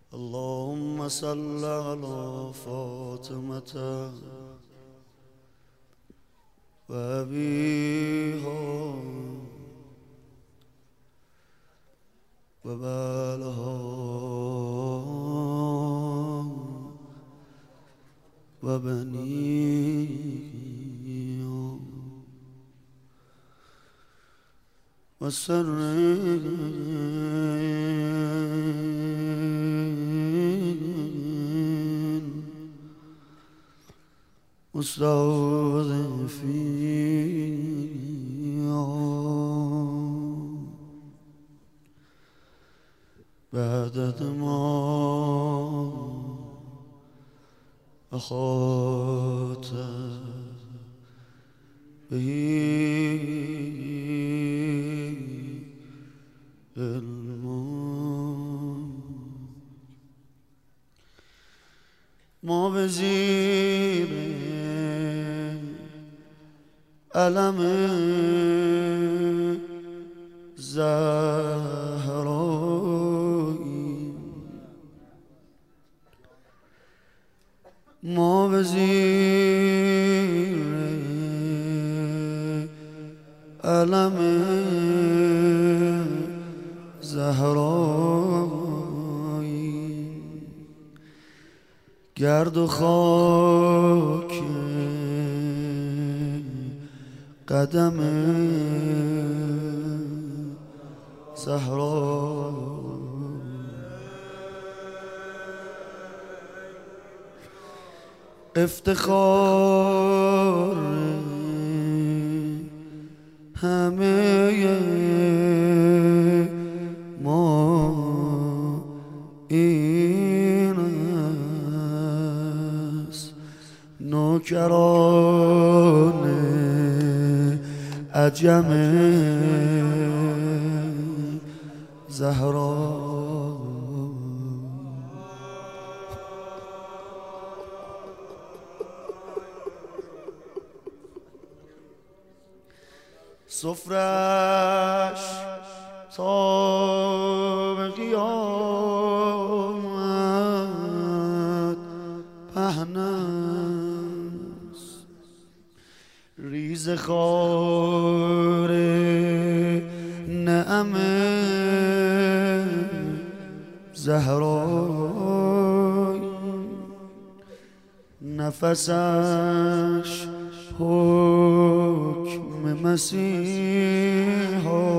اللهم صل على فاطمة وأبيها وبالها وبنيها وسر مستضعفيها بعد ما أخذت به ما به زیر علم زهرایی ما به زیر علم زهرایی گرد و خاک قدم زهرا افتخار همه ما این است نوکران عجم زهرا سفرش تا به قیامت پهن است ریز خار نعم زهرای نفسش حکم مسیحا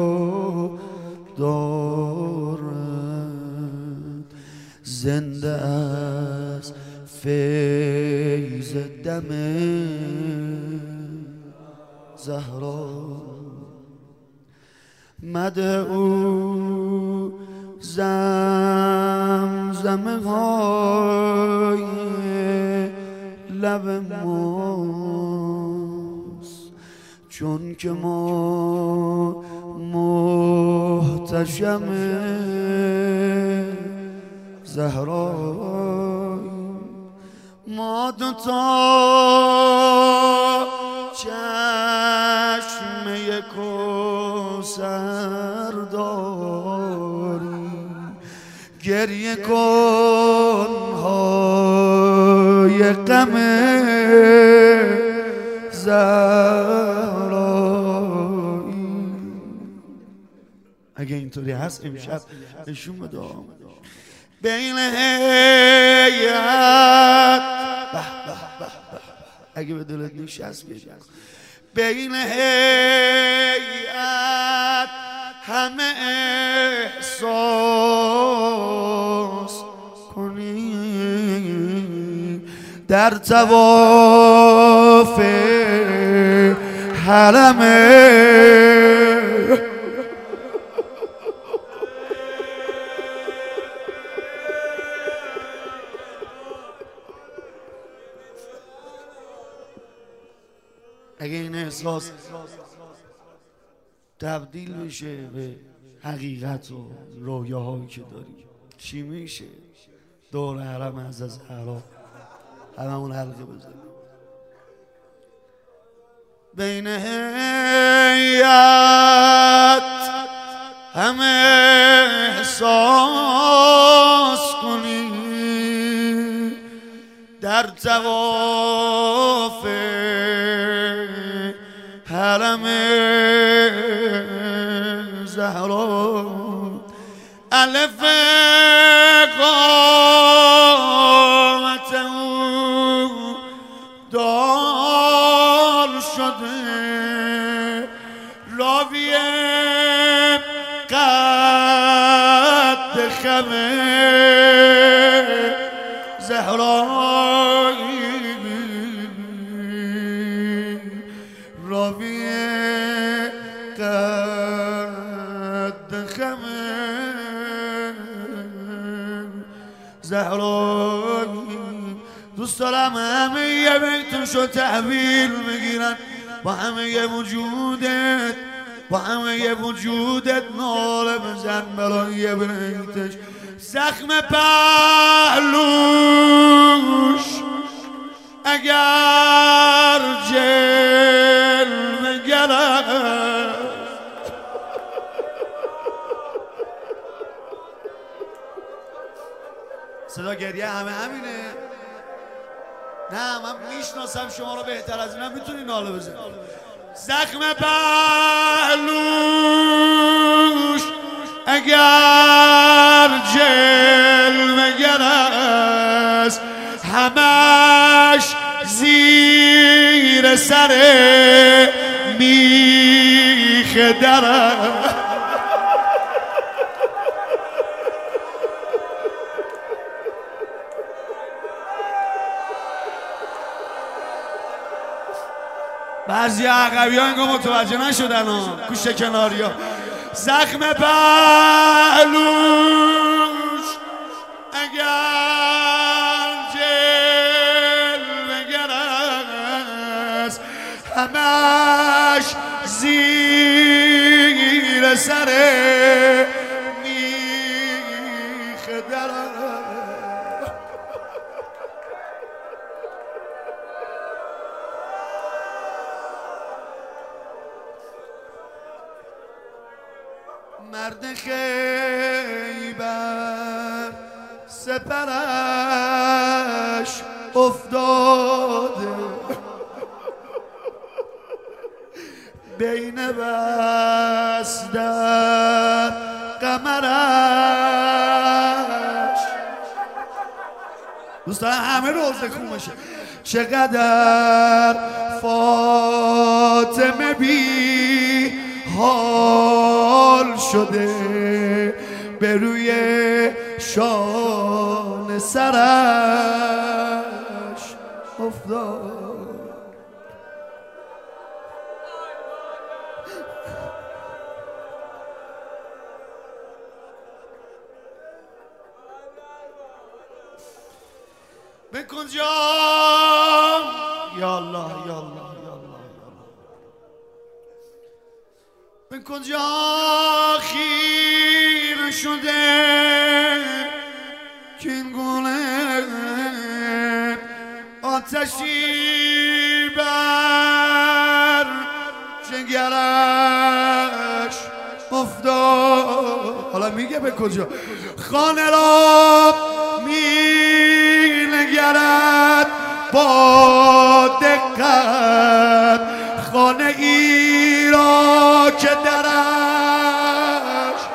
دارد زنده از فیض دم زهرا مده او زمزمه های لب ماست چون که ما محتشم زهرای ما دوتا چشمه کوثر داریم گریه کن های غم زهرایی اگه اینطوری هست امشب نشون بده بین هیئت اگه به دلت نشست بگیر بین هیئت همه احساس کنی در طواف حرم اگه این احساس تبدیل بشه به حقیقت و رویاهایی که داری چی میشه؟ دور حرم از زهرا هممون حلقه بزنیم بین هیئت همه احساس کن در طواف حرم زهرا الف قامت او دار شده راوی قد خم زهرایی راوی قد خم زهرایی دوست دارم همه یه بیتشو تحویل بگیرن با همه یه وجودت با همه یه وجودت ناله بزن برای یه بیتش زخم پهلوش اگر جلوه گرد صدا گریه همه همینه. نه من میشناسم شما رو بهتر از اینم میتونی ناله بزنی. زخم پهلوش اگر جلوه گر است همش زیر سر میخ درست بعضی عقبی ها انگاه متوجه نشدن ها گوشه کناری ها زخم پهلوش اگر جلوه گر است همش زیر سر میخ درست مرد خیبر سپرش افتاده بین بستر قمرش دوستان همه روزه خومشه چقدر فاطمه بی حال شده به روی شان سرش افتاد بکن جام یا الله یا الله به کجا خیره شده که این گونه آتشی بر جگرش افتاد حالا میگه به کجا خانه را می‌نگرد با دقت خانه ای را که درش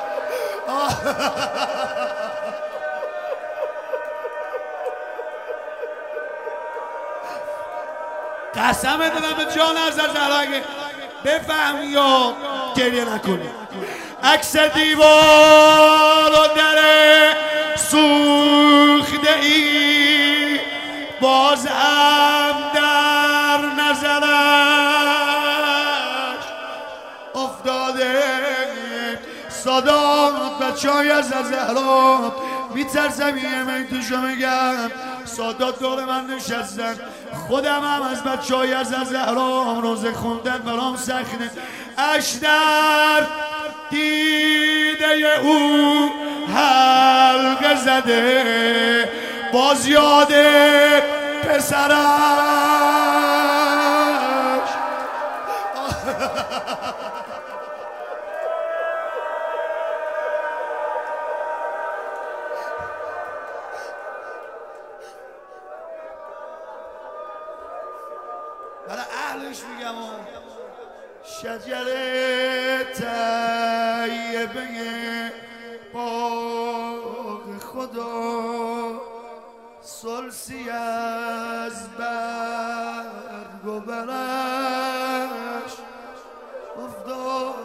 قسم دادم به جان از اگه بفهمی یا گریه نکنی عکس دیوار و در سوخته ای باز هم در نظرش افتاده صدا بچه های از زهرا میترسم یه من توشو میگم سادات دور من نشستن خودم هم از بچه های از زهرا روزه خوندن برام سخته اش در دیده او حلقه زده باز یاده پسرش برای اهلش میگم شجره طیبه باغ خدا سلسی از برگ و برش افتاد.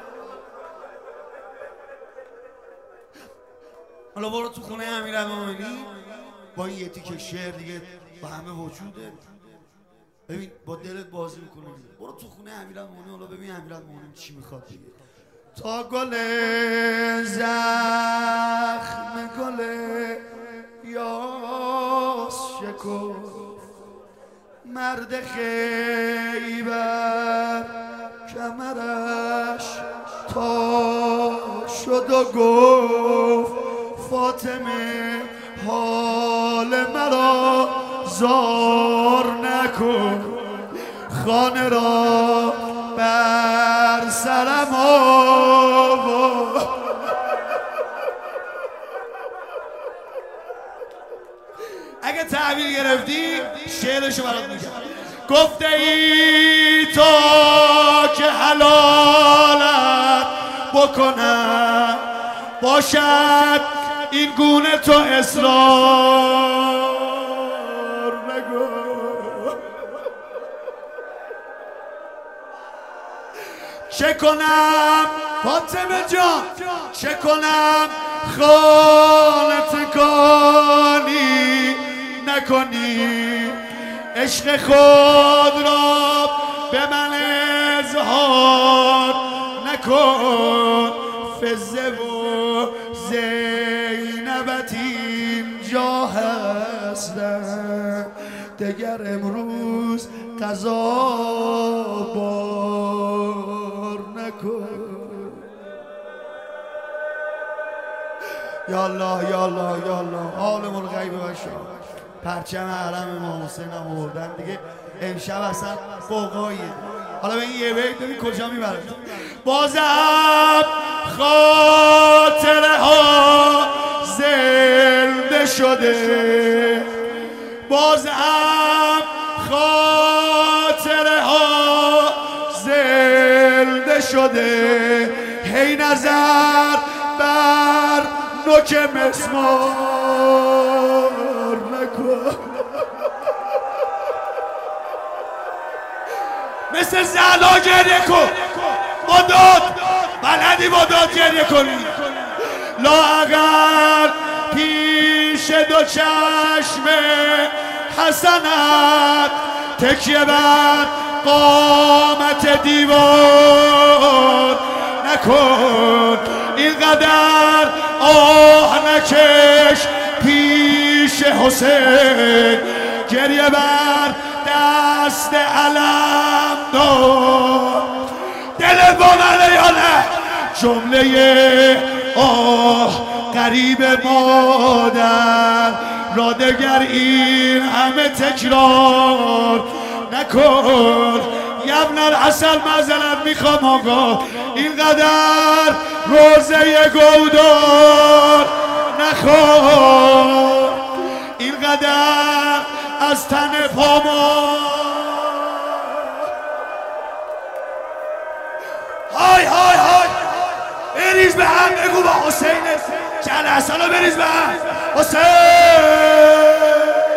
حالا برو تو خونه امیرالمومنین با این یه تیکه شعر دیگه با همه وجوده، ببین با دلت بازی میکنه. برو تو خونه امیرالمومنین حالا ببین امیرالمومنین چی میخواد دیگه. تا گل زخم گل یاس شکفت مرد خیبر کمرش تا شد و گفت فاطمه حال مرا زار نکن، خانه را بر سرم آور. اگه تعبیر گرفتی شعرشو برات میگم. گفته ای تا که حلالت بکنم باشد این گونه تو اصرار نگو. چه کنم فاطمه جان چه کنم خالت کانی نکنی، عشق خود را به من اظهار نکن. فزه و زینبت اینجا هستن دگر امروز قضا بار نکن. یا الله یا الله یا الله. عالم الغیب و شهادت پرچم حرم امام حسین هم آوردن دیگه امشب اصلا قوقاییه. حالا به این یه بیت ببین کجا میبره. بازم خاطره ها زنده شده، بازم خاطره ها زنده شده. هی نظر بر نوک مسمار نکن. مثل زعلا گریه کن با داد، بلدی با داد گریه کنی. لااقل پیش دو چشم حسنت تکیه بر قامت دیوار نکن. اینقدر آه نکش پیش حسین، گریه بر دست علم دار. دلت با منه یا نه؟ جمله آه قریب مادر را دگر این همه تکرار نکن. یبن العسل معذرت میخوام آقا، اینقدر روزه گودار نخور، اینقدر از تن پاما. های های های بریز به هم، بگو با حسین جلسه رو بریز به هم. حسین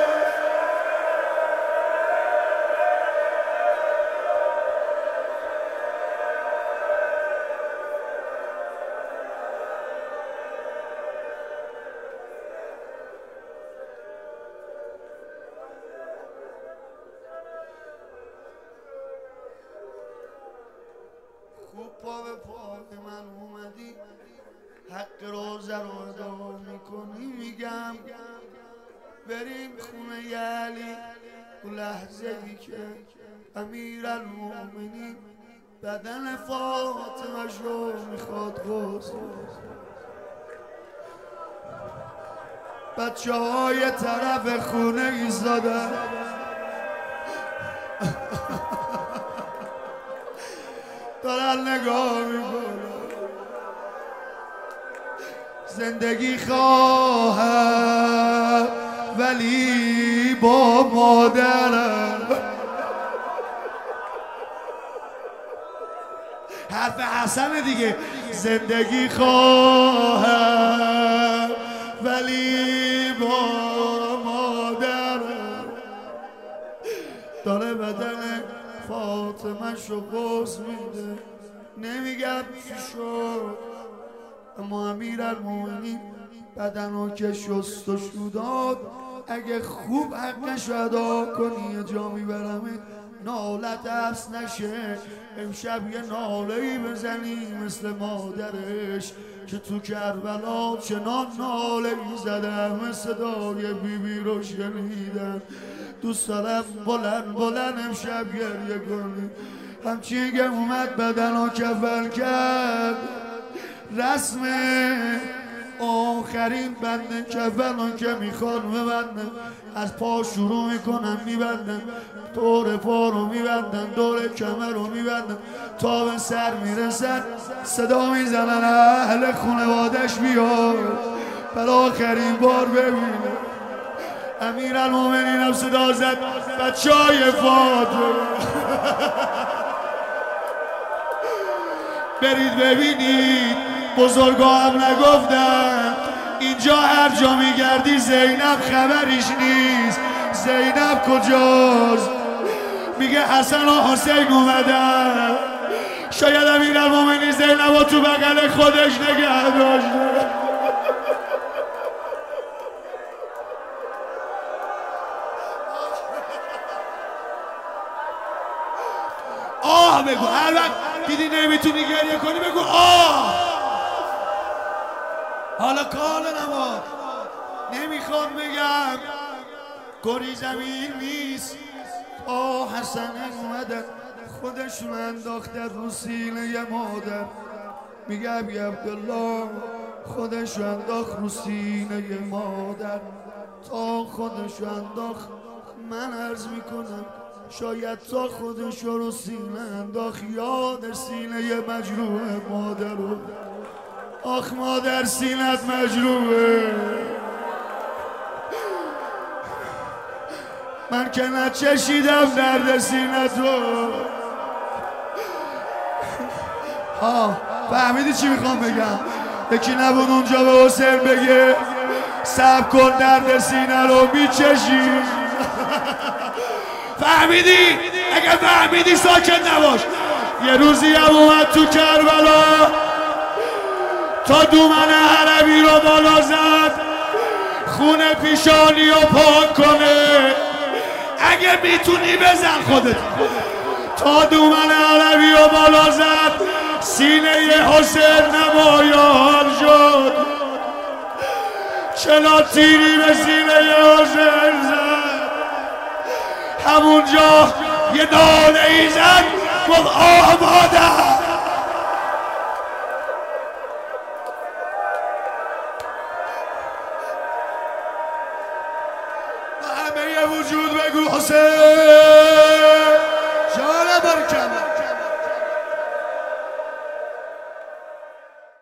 خوب پا به پای من اومدی، حق روزه رو ادا میکنی. میگم بریم خونه علی، اون لحظه ای که امیرالمومنین بدن فاطمه رو میخواد غسل. بچه های طرف خونه ایستادن دارن نگاه میکنن. زندگی خواهد ولی با مادرم. حرف حسن دیگه. زندگی خواهم ولی با مادرم داره بدن فاطمه شو قوز میده. نمیگم چی شد، اما امیرالمومنین بدنو که شست و شو داد. اگه خوب حقش ادا کنی یه جا میبرمت نالت حبس نشه. امشب یه ناله‌ای بزنی مثل مادرش که تو کربلا چنان ناله‌ای زدم صدای بیبی رو شنیدم. دوست دارم بلند بلند امشب گریه کنی. همچین که اومد بدنو کفن کرد، رسم آخرین بند کفن که میخوان ببندن، از پا شروع میکنن میبندن، دور پا رو میبندن، دور کمر رو میبندن، تا به سر میرسن صدا میزنن اهل خانوادش بیاد برای آخرین بار ببینه. امیرالمومنین هم صدا زد بچهای فاطمه برید ببینید بزرگا هم نگفتن اینجا هر جا میگردی زینب خبریش نیست. زینب کجاست؟ میگه حسن و حسین اومدن. شاید امیرالمومنین زینب تو بغل خودش نگه داشته. آه بگو، هر وقت دیدی نمیتونی گریه کنی بگو آه. حالا کار نما نمیخوام بگم گری زمین نیست. حسن اومدن خودشون انداختن رو سینه مادر. میگه ابی عبدالله خودشو انداخت رو سینه مادر. تا خودشو انداخت من عرض میکنم شاید تا خودشو رو سینه انداخت یاد سینه مجروح مادر رو. آخ مادر سینت مجروحه. من که نچشیدم درد سینت رو. فهمیدی چی میخوام بگم؟ یکی نبود اونجا به حسین بگه صبر کن درد سینه رو میچشی. فهمیدی؟ اگه فهمیدی ساکت نباش. یه روزی هم اومد تو کربلا تا دومن عربی رو بالا زد خون پیشانی رو پاک کنه. اگه میتونی بزن خودت. تا دومن عربی رو بالا زد سینه حسین نمایان شد. چلا تیری به سینه حسین زد. همونجا یه ناله ای زد گفت آه مادر. با همه وجود بگو حسین.